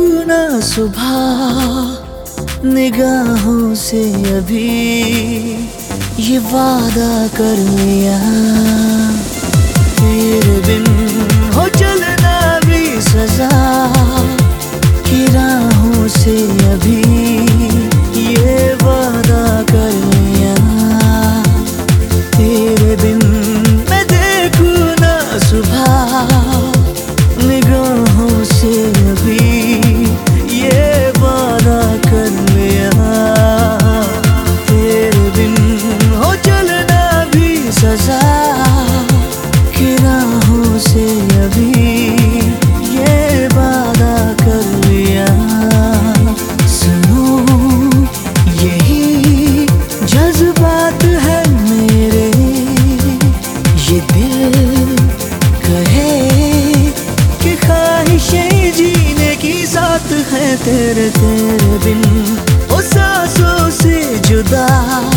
ना सुबह निगाहों से अभी ये वादा कर लिया, तेरे बिन हो चलना भी सजा की राहों से अभी ये वादा कर लिया, तेरे बिन मैं देखूं ना सुबह निगाहों से अभी ये वादा कर लिया, तेरे बिन हो चलना भी सजा की राहों से अभी ये वादा कर लिया। सुनो यही जज्बात है मेरे, ये दिल कहे कि ख्वाहिशें जीने की साथ है तेरे बिन, ओ सांसों से जुदा